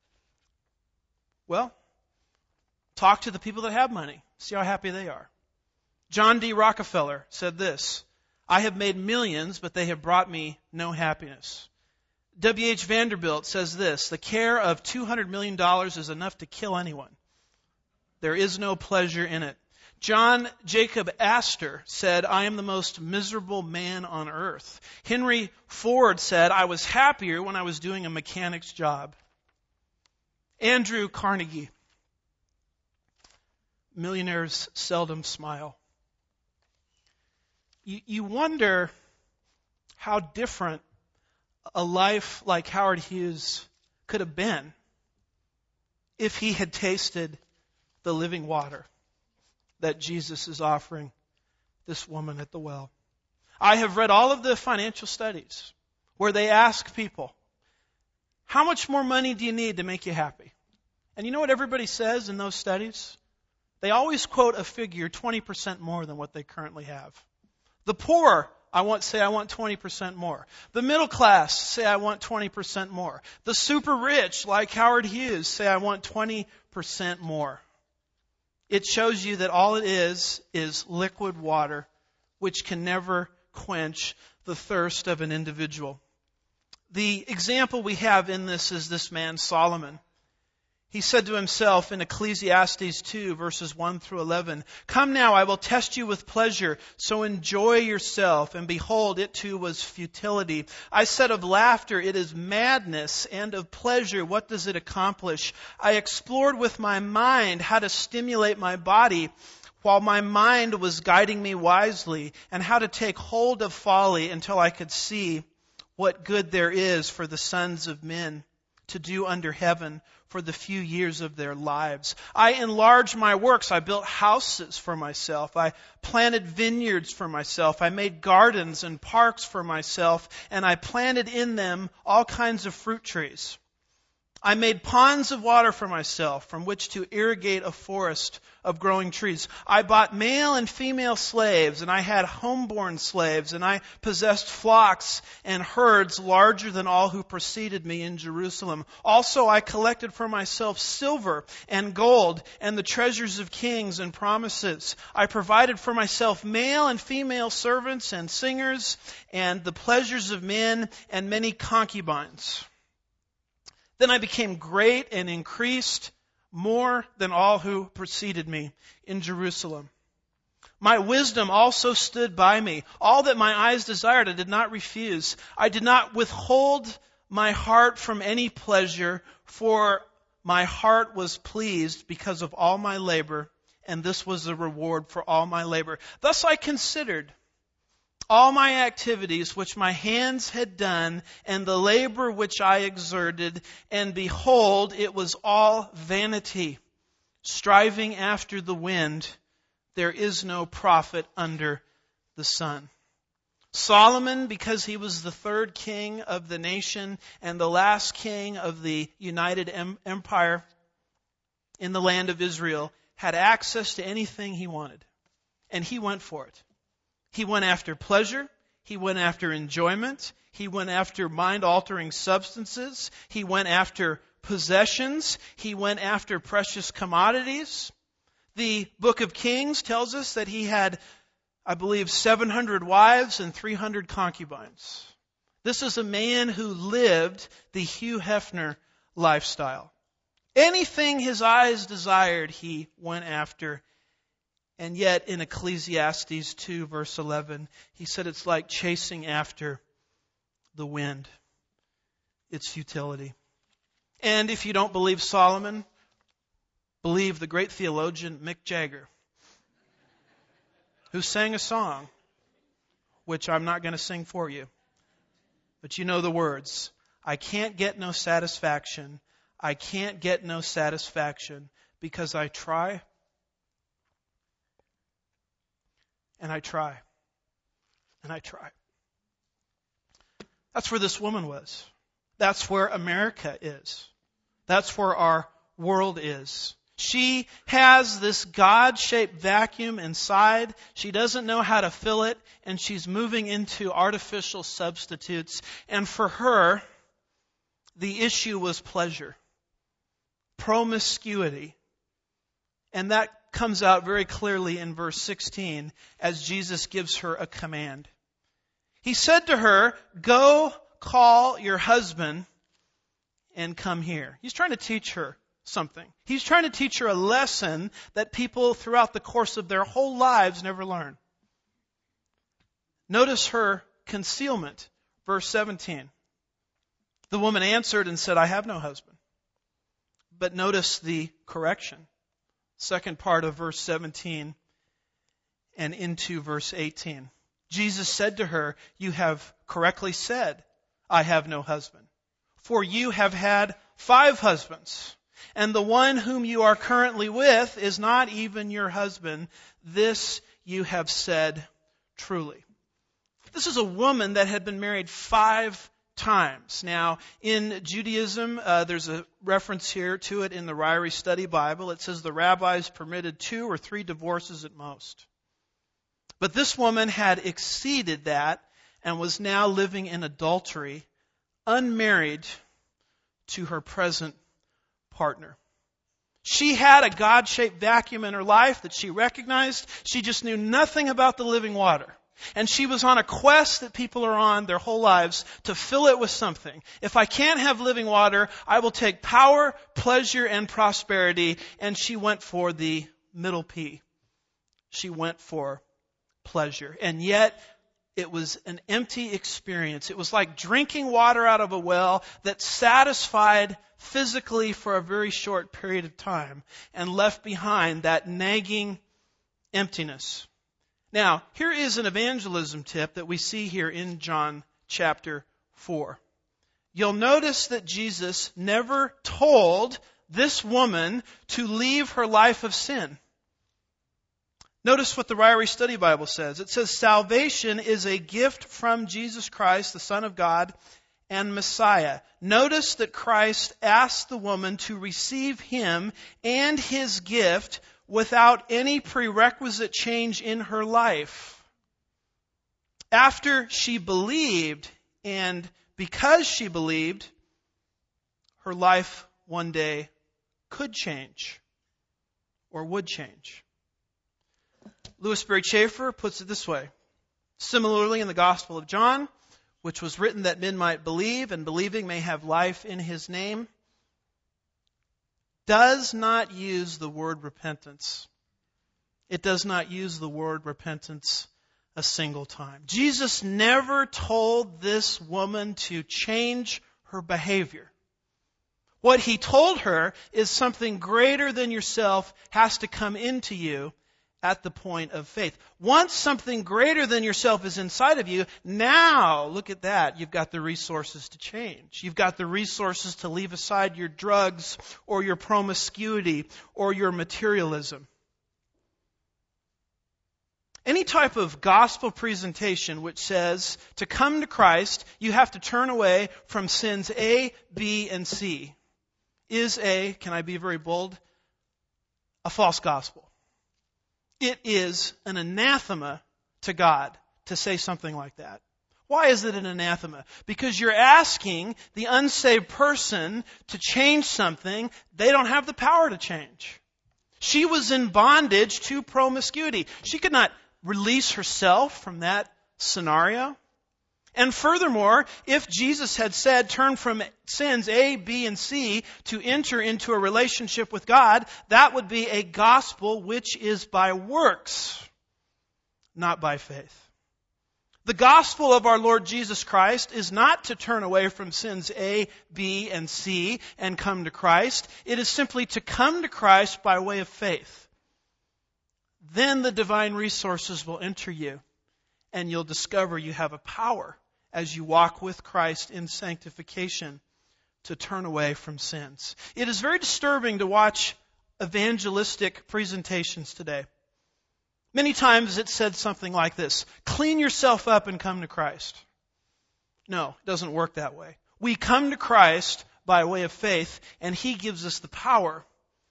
Well, talk to the people that have money. See how happy they are. John D. Rockefeller said this, "I have made millions, but they have brought me no happiness." W H Vanderbilt says this, "The care of two hundred million dollars is enough to kill anyone. There is no pleasure in it." John Jacob Astor said, "I am the most miserable man on earth." Henry Ford said, "I was happier when I was doing a mechanic's job." Andrew Carnegie, "Millionaires seldom smile." You, you wonder how different a life like Howard Hughes could have been if he had tasted the living water that Jesus is offering this woman at the well. I have read all of the financial studies where they ask people, how much more money do you need to make you happy? And you know what everybody says in those studies? They always quote a figure twenty percent more than what they currently have. The poor I want say I want twenty percent more. The middle class say I want twenty percent more. The super rich, like Howard Hughes, say I want twenty percent more. It shows you that all it is is liquid water, which can never quench the thirst of an individual. The example we have in this is this man Solomon. He said to himself in Ecclesiastes two, verses one through eleven, "Come now, I will test you with pleasure, so enjoy yourself. And behold, it too was futility. I said of laughter, it is madness, and of pleasure, what does it accomplish? I explored with my mind how to stimulate my body, while my mind was guiding me wisely, and how to take hold of folly until I could see what good there is for the sons of men to do under heaven for the few years of their lives. I enlarged my works. I built houses for myself. I planted vineyards for myself. I made gardens and parks for myself, and I planted in them all kinds of fruit trees. I made ponds of water for myself from which to irrigate a forest of growing trees. I bought male and female slaves, and I had homeborn slaves, and I possessed flocks and herds larger than all who preceded me in Jerusalem. Also, I collected for myself silver and gold and the treasures of kings and promises. I provided for myself male and female servants and singers and the pleasures of men and many concubines. Then I became great and increased more than all who preceded me in Jerusalem. My wisdom also stood by me. All that my eyes desired I did not refuse. I did not withhold my heart from any pleasure, for my heart was pleased because of all my labor and this was the reward for all my labor. Thus I considered all my activities which my hands had done, and the labor which I exerted, and behold, it was all vanity, striving after the wind. There is no profit under the sun. Solomon, because he was the third king of the nation and the last king of the United Empire in the land of Israel, had access to anything he wanted. And he went for it. He went after pleasure. He went after enjoyment. He went after mind-altering substances. He went after possessions. He went after precious commodities. The book of Kings tells us that he had, I believe, seven hundred wives and three hundred concubines. This is a man who lived the Hugh Hefner lifestyle. Anything his eyes desired, he went after. And yet in Ecclesiastes two, verse eleven, he said it's like chasing after the wind. It's futility. And if you don't believe Solomon, believe the great theologian Mick Jagger, who sang a song, which I'm not going to sing for you. But you know the words. I can't get no satisfaction. I can't get no satisfaction because I try and I try and I try. That's where this woman was. That's where America is. That's where our world is. She has this God-shaped vacuum inside. She doesn't know how to fill it, and she's moving into artificial substitutes. And for her, the issue was pleasure, promiscuity. And that comes out very clearly in verse sixteen as Jesus gives her a command. He said to her, "Go call your husband and come here." He's trying to teach her something. He's trying to teach her a lesson that people throughout the course of their whole lives never learn. Notice her concealment. Verse seventeen. The woman answered and said, "I have no husband." But notice the correction. Second part of verse seventeen and into verse eighteen. Jesus said to her, "You have correctly said, I have no husband. For you have had five husbands, and the one whom you are currently with is not even your husband. This you have said truly." This is a woman that had been married five times. Now, in Judaism, uh, there's a reference here to it in the Ryrie Study Bible. It says the rabbis permitted two or three divorces at most. But this woman had exceeded that and was now living in adultery, unmarried to her present partner. She had a God-shaped vacuum in her life that she recognized. She just knew nothing about the living water. And she was on a quest that people are on their whole lives to fill it with something. If I can't have living water, I will take power, pleasure, and prosperity. And she went for the middle P. She went for pleasure. And yet, it was an empty experience. It was like drinking water out of a well that satisfied physically for a very short period of time and left behind that nagging emptiness. Now, here is an evangelism tip that we see here in John chapter four. You'll notice that Jesus never told this woman to leave her life of sin. Notice what the Ryrie Study Bible says. It says, salvation is a gift from Jesus Christ, the Son of God and Messiah. Notice that Christ asked the woman to receive Him and His gift without any prerequisite change in her life. After she believed, and because she believed, her life one day could change or would change. Louis Berry Chafer puts it this way. Similarly, in the Gospel of John, which was written that men might believe, and believing may have life in His name, does not use the word repentance. It does not use the word repentance a single time. Jesus never told this woman to change her behavior. What he told her is something greater than yourself has to come into you at the point of faith. Once something greater than yourself is inside of you, now, look at that, you've got the resources to change. You've got the resources to leave aside your drugs or your promiscuity or your materialism. Any type of gospel presentation which says to come to Christ, you have to turn away from sins A, B, and C is a, can I be very bold, a false gospel. It is an anathema to God to say something like that. Why is it an anathema? Because you're asking the unsaved person to change something they don't have the power to change. She was in bondage to promiscuity. She could not release herself from that scenario. And furthermore, if Jesus had said, turn from sins A, B, and C to enter into a relationship with God, that would be a gospel which is by works, not by faith. The gospel of our Lord Jesus Christ is not to turn away from sins A, B, and C and come to Christ. It is simply to come to Christ by way of faith. Then the divine resources will enter you, and you'll discover you have a power as you walk with Christ in sanctification to turn away from sins. It is very disturbing to watch evangelistic presentations today. Many times it's said something like this: clean yourself up and come to Christ. No, it doesn't work that way. We come to Christ by way of faith, and He gives us the power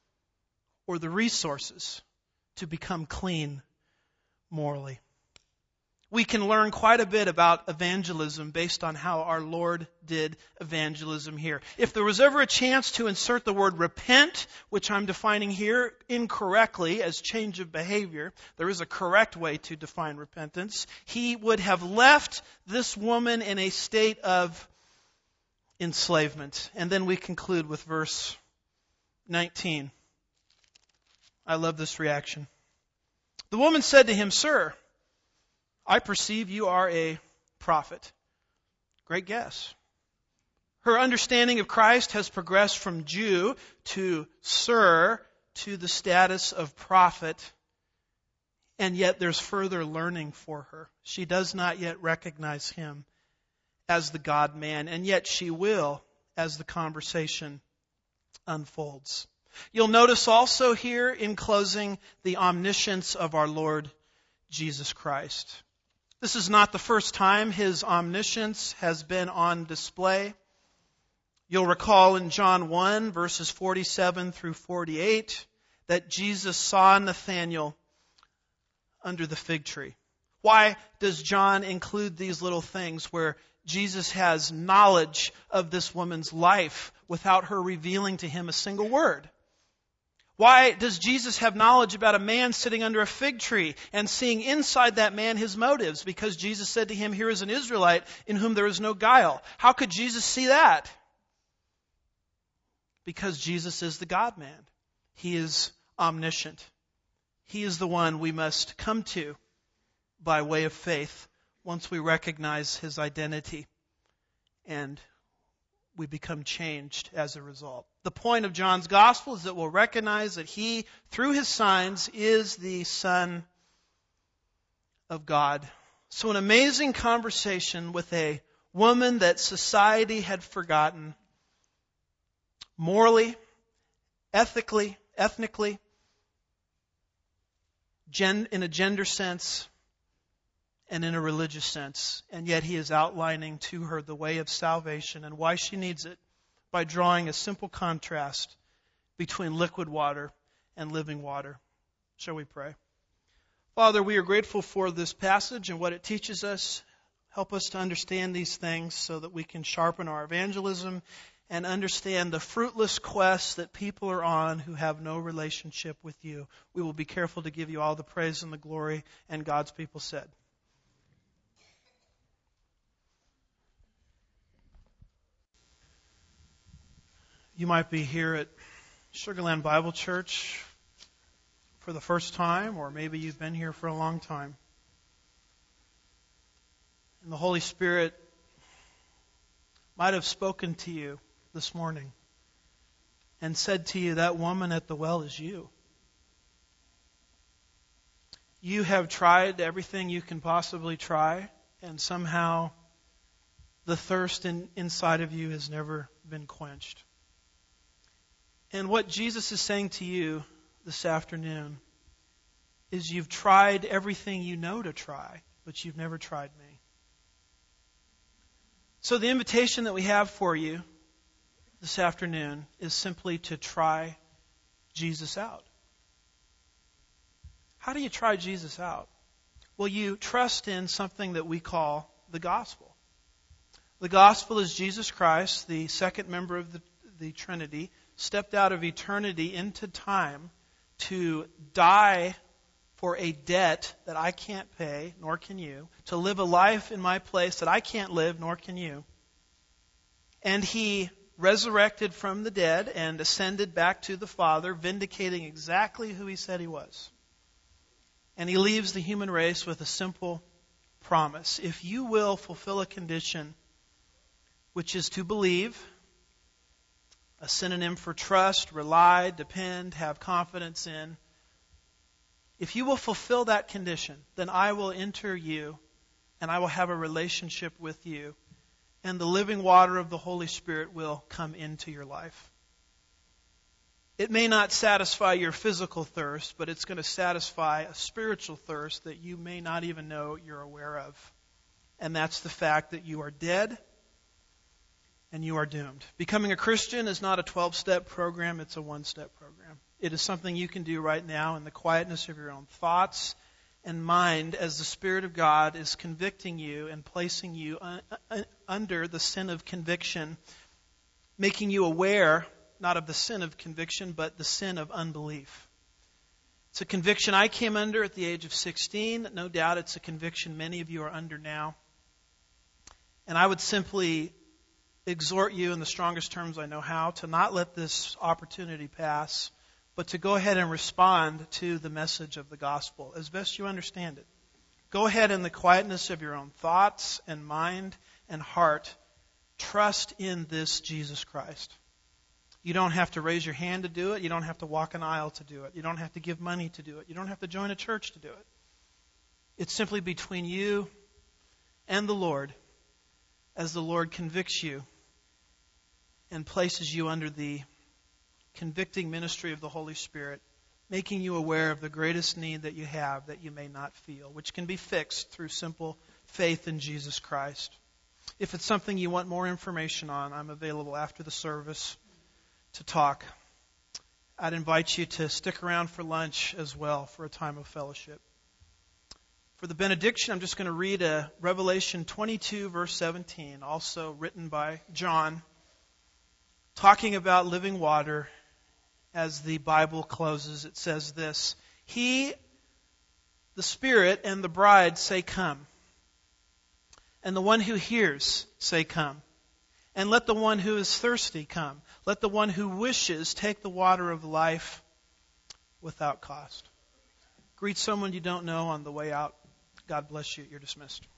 or the resources to become clean morally. We can learn quite a bit about evangelism based on how our Lord did evangelism here. If there was ever a chance to insert the word repent, which I'm defining here incorrectly as change of behavior, there is a correct way to define repentance. He would have left this woman in a state of enslavement. And then we conclude with verse nineteen. I love this reaction. The woman said to him, "Sir, I perceive you are a prophet." Great guess. Her understanding of Christ has progressed from Jew to sir to the status of prophet. And yet there's further learning for her. She does not yet recognize Him as the God-man, and yet she will as the conversation unfolds. You'll notice also here in closing the omniscience of our Lord Jesus Christ. This is not the first time His omniscience has been on display. You'll recall in John one, verses forty-seven through forty-eight, that Jesus saw Nathanael under the fig tree. Why does John include these little things where Jesus has knowledge of this woman's life without her revealing to him a single word? Why does Jesus have knowledge about a man sitting under a fig tree and seeing inside that man his motives? Because Jesus said to him, "Here is an Israelite in whom there is no guile." How could Jesus see that? Because Jesus is the God-man. He is omniscient. He is the one we must come to by way of faith once we recognize His identity and we become changed as a result. The point of John's gospel is that we'll recognize that He, through His signs, is the Son of God. So an amazing conversation with a woman that society had forgotten, morally, ethically, ethnically, gen- in a gender sense, and in a religious sense. And yet He is outlining to her the way of salvation and why she needs it by drawing a simple contrast between liquid water and living water. Shall we pray? Father, we are grateful for this passage and what it teaches us. Help us to understand these things so that we can sharpen our evangelism and understand the fruitless quest that people are on who have no relationship with You. We will be careful to give You all the praise and the glory, and God's people said. You might be here at Sugar Land Bible Church for the first time, or maybe you've been here for a long time. And the Holy Spirit might have spoken to you this morning and said to you, that woman at the well is you. You have tried everything you can possibly try, and somehow the thirst in, inside of you has never been quenched. And what Jesus is saying to you this afternoon is you've tried everything you know to try, but you've never tried me. So the invitation that we have for you this afternoon is simply to try Jesus out. How do you try Jesus out? Well, you trust in something that we call the gospel. The gospel is Jesus Christ, the second member of the, the Trinity, stepped out of eternity into time to die for a debt that I can't pay, nor can you, to live a life in my place that I can't live, nor can you. And He resurrected from the dead and ascended back to the Father, vindicating exactly who He said He was. And He leaves the human race with a simple promise. If you will fulfill a condition, which is to believe, a synonym for trust, rely, depend, have confidence in, if you will fulfill that condition, then I will enter you and I will have a relationship with you, and the living water of the Holy Spirit will come into your life. It may not satisfy your physical thirst, but it's going to satisfy a spiritual thirst that you may not even know you're aware of. And that's the fact that you are dead and you are doomed. Becoming a Christian is not a twelve-step program, it's a one-step program. It is something you can do right now in the quietness of your own thoughts and mind as the Spirit of God is convicting you and placing you un- un- under the sin of conviction, making you aware not of the sin of conviction, but the sin of unbelief. It's a conviction I came under at the age of sixteen. No doubt it's a conviction many of you are under now. And I would simply exhort you in the strongest terms I know how to not let this opportunity pass, but to go ahead and respond to the message of the gospel as best you understand it. Go ahead in the quietness of your own thoughts and mind and heart. Trust in this Jesus Christ. You don't have to raise your hand to do it. You don't have to walk an aisle to do it. You don't have to give money to do it. You don't have to join a church to do it. It's simply between you and the Lord as the Lord convicts you and places you under the convicting ministry of the Holy Spirit, making you aware of the greatest need that you have that you may not feel, which can be fixed through simple faith in Jesus Christ. If it's something you want more information on, I'm available after the service to talk. I'd invite you to stick around for lunch as well for a time of fellowship. For the benediction, I'm just going to read a Revelation twenty-two, verse seventeen, also written by John, talking about living water. As the Bible closes, it says this: He, the Spirit, and the bride say, "Come." And the one who hears say, "Come." And let the one who is thirsty come. Let the one who wishes take the water of life without cost. Greet someone you don't know on the way out. God bless you. You're dismissed.